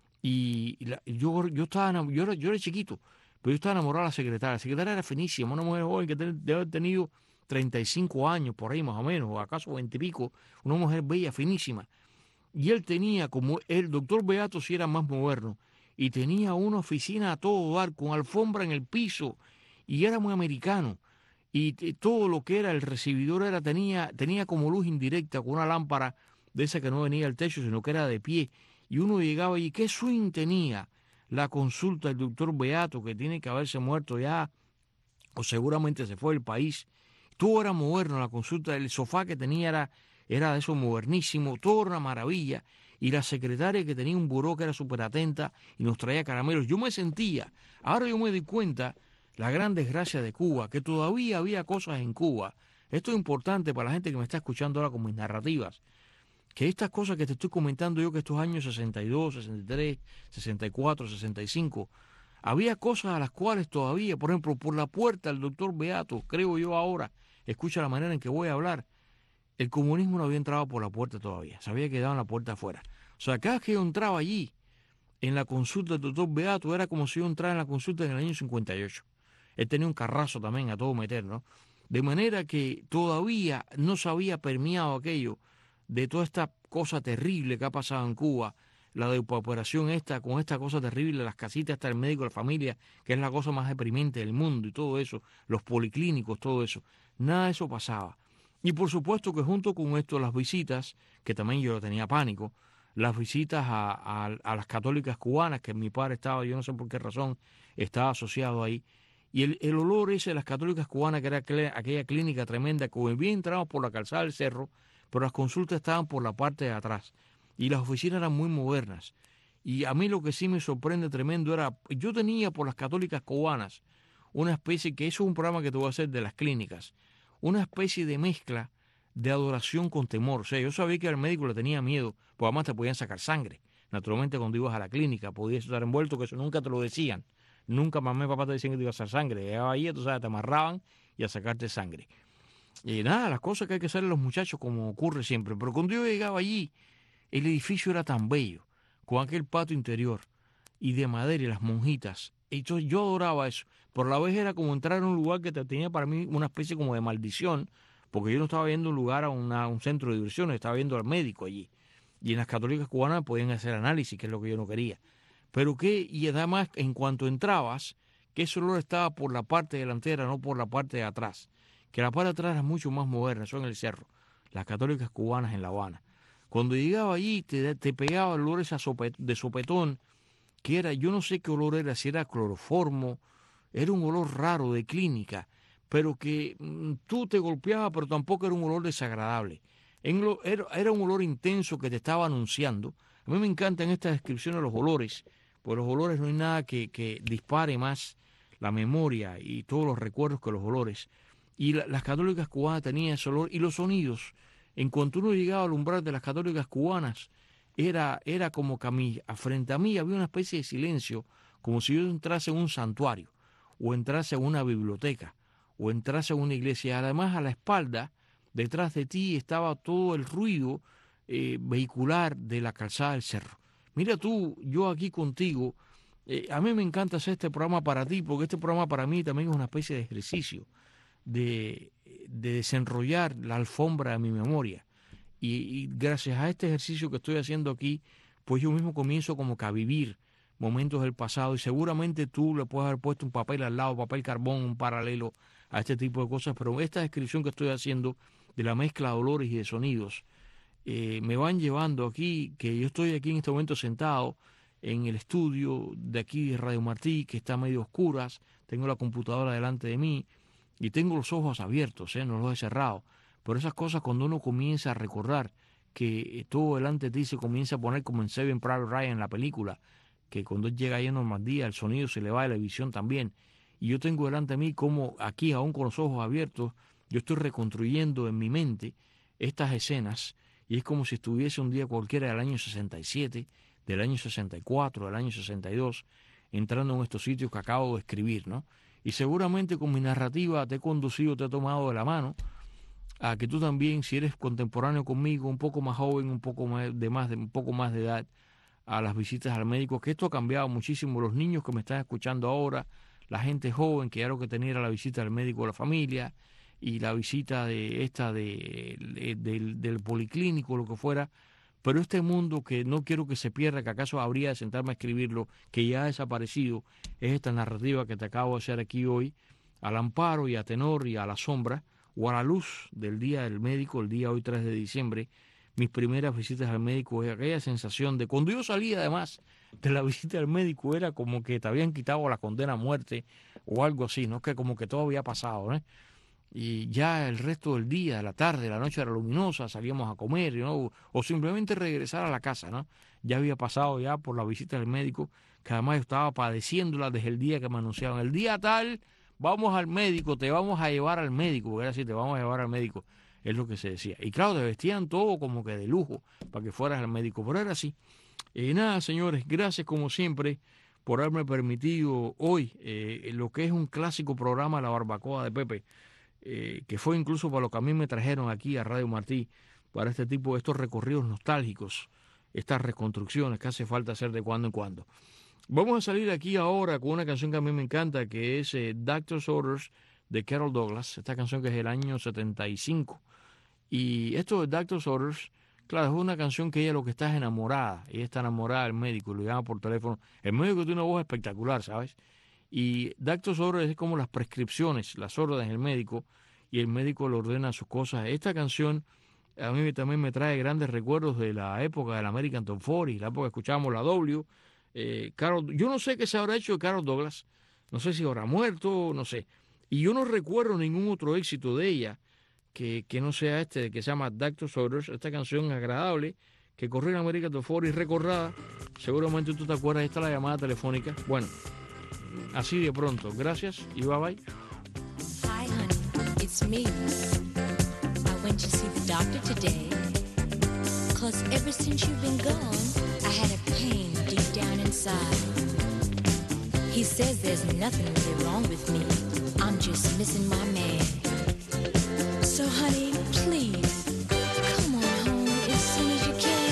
Yo era chiquito, pero yo estaba enamorado de la secretaria. La secretaria era finísima, una mujer joven que debe haber tenido 35 años, por ahí más o menos, o acaso 20 y pico, una mujer bella, finísima. Y él tenía, como el doctor Beato sí era más moderno, y tenía una oficina a todo dar, con alfombra en el piso, y era muy americano. Y todo lo que era el recibidor tenía como luz indirecta, con una lámpara de esa que no venía al techo, sino que era de pie. Y uno llegaba y qué swing tenía la consulta del doctor Beato, que tiene que haberse muerto ya, o seguramente se fue del país. Todo era moderno, la consulta, el sofá que tenía era de eso modernísimo, todo era una maravilla. Y la secretaria que tenía un buró que era súper atenta y nos traía caramelos. Yo me sentía, ahora yo me di cuenta, la gran desgracia de Cuba, que todavía había cosas en Cuba. Esto es importante para la gente que me está escuchando ahora con mis narrativas. Que estas cosas que te estoy comentando yo, que estos años 62, 63, 64, 65, había cosas a las cuales todavía, por ejemplo, por la puerta del doctor Beato, creo yo ahora, escucha la manera en que voy a hablar, el comunismo no había entrado por la puerta todavía, se había quedado en la puerta afuera. O sea, cada vez que yo entraba allí, en la consulta del doctor Beato, era como si yo entrara en la consulta en el año 58. Él tenía un carrazo también a todo meter, ¿no? De manera que todavía no se había permeado aquello de toda esta cosa terrible que ha pasado en Cuba, la depauperación con esta cosa terrible, las casitas hasta el médico de la familia, que es la cosa más deprimente del mundo y todo eso, los policlínicos, todo eso. Nada de eso pasaba. Y por supuesto que junto con esto las visitas, que también yo tenía pánico, las visitas a las católicas cubanas, que mi padre estaba, yo no sé por qué razón, estaba asociado ahí. Y el olor ese de las católicas cubanas, que era aquella clínica tremenda, que bien entramos por la calzada del cerro, pero las consultas estaban por la parte de atrás. Y las oficinas eran muy modernas. Y a mí lo que sí me sorprende tremendo era, yo tenía por las católicas cubanas una especie, que eso es un programa que te voy a hacer de las clínicas, una especie de mezcla de adoración con temor. O sea, yo sabía que al médico le tenía miedo, porque además te podían sacar sangre. Naturalmente, cuando ibas a la clínica podías estar envuelto, que eso nunca te lo decían. Nunca mamá y papá te decían que te iba a hacer sangre. Llegaba ahí, tú sabes, te amarraban y a sacarte sangre. Y nada, las cosas que hay que hacer a los muchachos, como ocurre siempre. Pero cuando yo llegaba allí, el edificio era tan bello, con aquel patio interior y de madera y las monjitas. Y yo adoraba eso. Por la vez era como entrar en un lugar que tenía para mí una especie como de maldición, porque yo no estaba viendo un lugar a un centro de diversiones, estaba viendo al médico allí. Y en las católicas cubanas podían hacer análisis, que es lo que yo no quería. Pero y además, en cuanto entrabas, que ese olor estaba por la parte delantera, no por la parte de atrás. Que la parte de atrás era mucho más moderna, eso en el cerro. Las católicas cubanas en La Habana. Cuando llegaba allí, te pegaba el olor de sopetón, que era, yo no sé qué olor era, si era cloroformo, era un olor raro de clínica, pero que tú te golpeabas, pero tampoco era un olor desagradable. Era un olor intenso que te estaba anunciando. A mí me encantan estas descripciones de los olores, porque los olores no hay nada que dispare más la memoria y todos los recuerdos que los olores. Y las católicas cubanas tenían ese olor, y los sonidos. En cuanto uno llegaba al umbral de las católicas cubanas, era como que frente a mí había una especie de silencio, como si yo entrase en un santuario, o entrase en una biblioteca, o entrase en una iglesia. Además, a la espalda, detrás de ti, estaba todo el ruido vehicular de la calzada del cerro. Mira tú, yo aquí contigo, a mí me encanta hacer este programa para ti, porque este programa para mí también es una especie de ejercicio de desenrollar la alfombra de mi memoria. Y gracias a este ejercicio que estoy haciendo aquí, pues yo mismo comienzo como que a vivir momentos del pasado, y seguramente tú le puedes haber puesto un papel al lado, papel carbón, un paralelo a este tipo de cosas, pero esta descripción que estoy haciendo de la mezcla de olores y de sonidos me van llevando aquí, que yo estoy aquí en este momento sentado en el estudio de aquí de Radio Martí, que está medio oscuras, tengo la computadora delante de mí y tengo los ojos abiertos, no los he cerrado. Pero esas cosas, cuando uno comienza a recordar que todo delante de ti se comienza a poner como en Saving Private Ryan en la película, que cuando llega ahí en Normandía el sonido se le va de la visión también. Y yo tengo delante de mí como aquí, aún con los ojos abiertos, yo estoy reconstruyendo en mi mente estas escenas, y es como si estuviese un día cualquiera del año 67, del año 64, del año 62, entrando en estos sitios que acabo de escribir, ¿no? Y seguramente con mi narrativa te he conducido, te he tomado de la mano, a que tú también, si eres contemporáneo conmigo, un poco más joven, un poco más de edad, a las visitas al médico, que esto ha cambiado muchísimo. Los niños que me están escuchando ahora, la gente joven, que ya lo que tenía era la visita al médico de la familia y la visita del policlínico, lo que fuera. Pero este mundo que no quiero que se pierda, que acaso habría de sentarme a escribirlo, que ya ha desaparecido, es esta narrativa que te acabo de hacer aquí hoy, al amparo y a tenor y a la sombra, o a la luz del día del médico, el día hoy 3 de diciembre, mis primeras visitas al médico, es aquella sensación de cuando yo salía además de la visita al médico, era como que te habían quitado la condena a muerte o algo así, ¿no? Que como que todo había pasado, ¿no? Y ya el resto del día, la tarde, la noche era luminosa, salíamos a comer, ¿no? O simplemente regresar a la casa, ¿no? Ya había pasado ya por la visita del médico, que además yo estaba padeciéndola desde el día que me anunciaban. El día tal, vamos al médico, te vamos a llevar al médico, porque era así, te vamos a llevar al médico, es lo que se decía. Y claro, te vestían todo como que de lujo para que fueras al médico, pero era así. Y nada, señores, gracias como siempre por haberme permitido hoy lo que es un clásico programa, La Barbacoa de Pepe, que fue incluso para lo que a mí me trajeron aquí a Radio Martí, para este tipo de estos recorridos nostálgicos, estas reconstrucciones que hace falta hacer de cuando en cuando. Vamos a salir aquí ahora con una canción que a mí me encanta, que es Doctor's Orders de Carol Douglas, esta canción que es del año 75. Y esto de Doctor's Orders, claro, es una canción que ella lo que está es enamorada, ella está enamorada del médico, lo llama por teléfono. El médico tiene una voz espectacular, ¿sabes? Y Doctor's Orders es como las prescripciones, las órdenes del médico, y el médico le ordena sus cosas. Esta canción a mí también me trae grandes recuerdos de la época del American Top 40, la época que escuchábamos la W. Yo no sé qué se habrá hecho de Carol Douglas, no sé si habrá muerto, no sé. Y yo no recuerdo ningún otro éxito de ella que no sea este, que se llama Dr. Solders, esta canción agradable que corrió en American Top 40 y recordada. Seguramente tú te acuerdas, esta es la llamada telefónica. Bueno, así de pronto. Gracias y bye bye. Hi, honey, it's me. I went to see the doctor today. 'Cause ever since you've been gone, I had a pain deep down inside. He says there's nothing really wrong with me. I'm just missing my man. So, honey, please, come on home as soon as you can.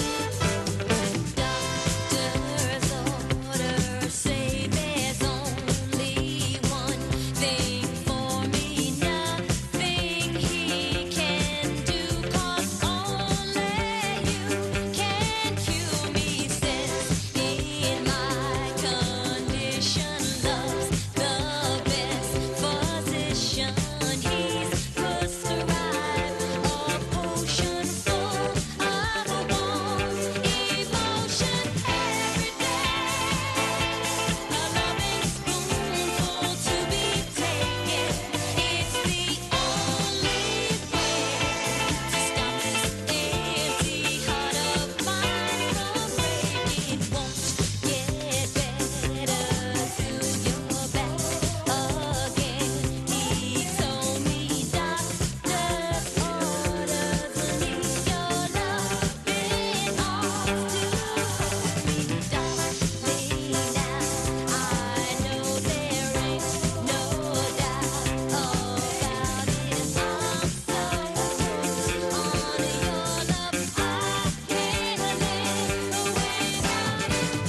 Doctor's orders say there's only one thing for me, nothing he can do, 'cause only you can cure me. Says in my condition, love's the best physician. He's prescribed a potion full of warm emotion every day. A loving spoonful to be taken. It's the only way to stop this empty heart of mine from breaking. It won't get better till you're back again. He told me doctor's orders need your loving arms to hold me. Darling, now I know there ain't no doubt about it. I'm so hooked on your love, I can't live without it.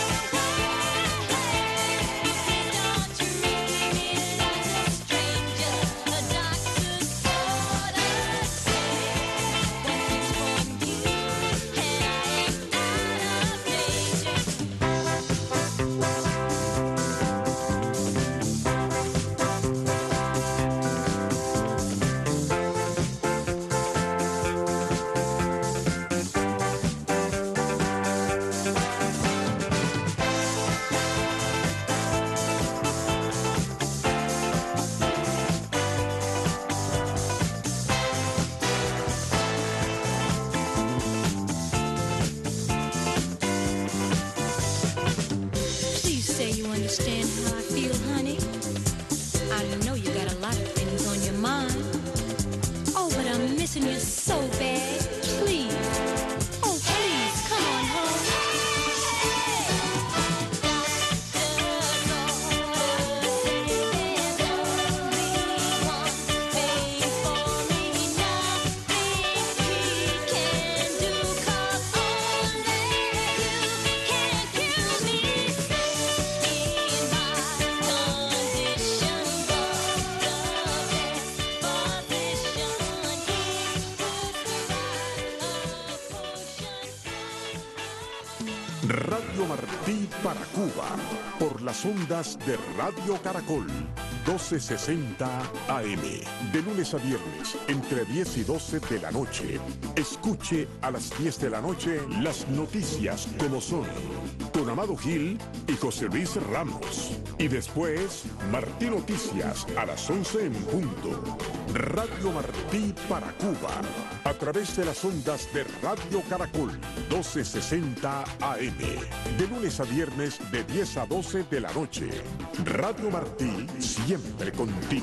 Please don't treat me like a stranger. A doctor's orders say one thing's from you, and I ain't out of danger. Please say you understand how I feel, honey. I know you got a lot of things on your mind. Oh, but I'm missing you so bad. Please. Oh, please, come on home. Radio Martí para Cuba, por las ondas de Radio Caracol, 1260 AM, de lunes a viernes, entre 10 y 12 de la noche. Escuche a las 10 de la noche las noticias como son, con Amado Gil y José Luis Ramos. Y después, Martí Noticias a las 11 en punto. Radio Martí para Cuba, a través de las ondas de Radio Caracol, 1260 AM, de lunes a viernes de 10 a 12 de la noche. Radio Martí, siempre contigo.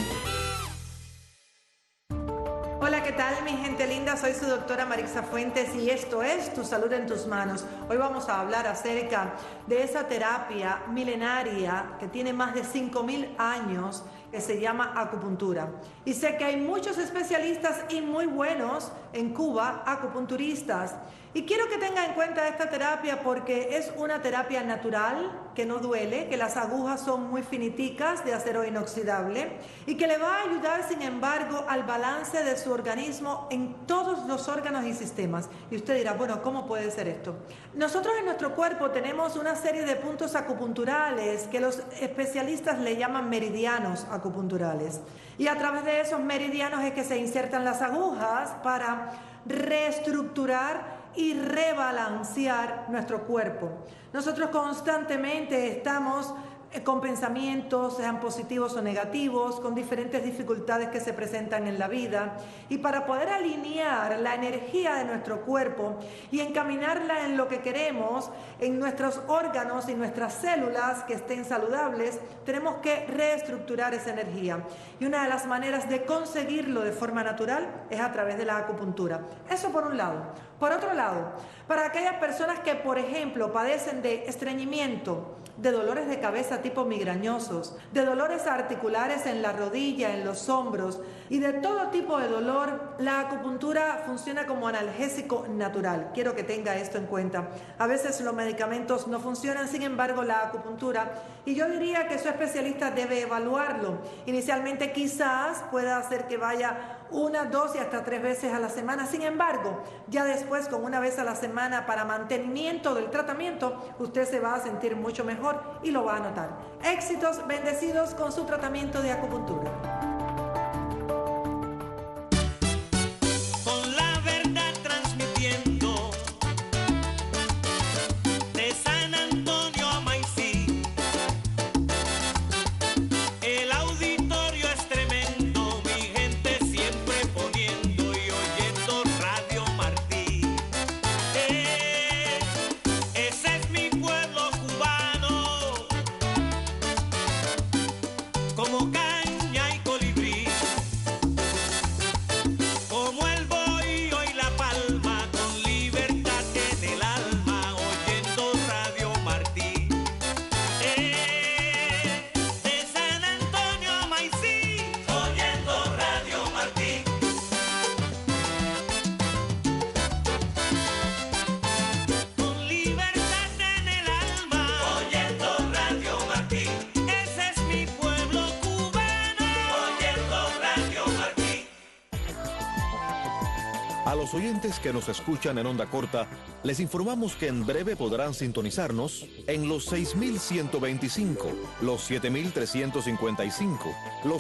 Hola, ¿qué tal, mi gente linda? Soy su doctora Marixa Fuentes y esto es Tu Salud en Tus Manos. Hoy vamos a hablar acerca de esa terapia milenaria que tiene más de 5.000 años, que se llama acupuntura. Y sé que hay muchos especialistas y muy buenos en Cuba, acupunturistas. Y quiero que tengan en cuenta esta terapia porque es una terapia natural, que no duele, que las agujas son muy finiticas, de acero inoxidable, y que le va a ayudar, sin embargo, al balance de su organismo en todos los órganos y sistemas. Y usted dirá, bueno, ¿cómo puede ser esto? Nosotros en nuestro cuerpo tenemos una serie de puntos acupunturales que los especialistas le llaman meridianos acupunturales. Y a través de esos meridianos es que se insertan las agujas para para reestructurar y rebalancear nuestro cuerpo. Nosotros constantemente estamos con pensamientos, sean positivos o negativos, con diferentes dificultades que se presentan en la vida, y para poder alinear la energía de nuestro cuerpo y encaminarla en lo que queremos, en nuestros órganos y nuestras células que estén saludables, tenemos que reestructurar esa energía. Y una de las maneras de conseguirlo de forma natural es a través de la acupuntura. Eso por un lado. Por otro lado, para aquellas personas que, por ejemplo, padecen de estreñimiento, de dolores de cabeza tipo migrañosos, de dolores articulares en la rodilla, en los hombros y de todo tipo de dolor, la acupuntura funciona como analgésico natural. Quiero que tenga esto en cuenta. A veces los medicamentos no funcionan, sin embargo la acupuntura, y yo diría que su especialista debe evaluarlo. Inicialmente quizás pueda hacer que vaya 1, 2 y hasta 3 veces a la semana. Sin embargo, ya después con 1 vez a la semana para mantenimiento del tratamiento, usted se va a sentir mucho mejor y lo va a notar. Éxitos, bendecidos con su tratamiento de acupuntura. Con la verdad transmitiendo de San Antonio a Maicí, el auditorio es tremendo, mi gente siempre poniendo y oyendo Radio Martí. Ese es mi pueblo cubano, como caña y colibrí, como el bohío y la palma, con libertad en el alma, oyendo Radio Martí. De San Antonio a Maicí, oyendo Radio Martí. Con libertad en el alma, oyendo Radio Martí. Ese es mi pueblo cubano, oyendo Radio Martí. A los oyentes que nos escuchan en onda corta, les informamos que en breve podrán sintonizarnos en los 6.125, los 7.355, los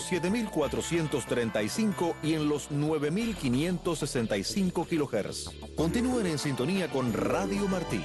7.435 y en los 9.565 kHz. Continúen en sintonía con Radio Martí.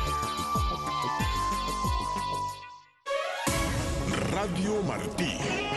Radio Martí.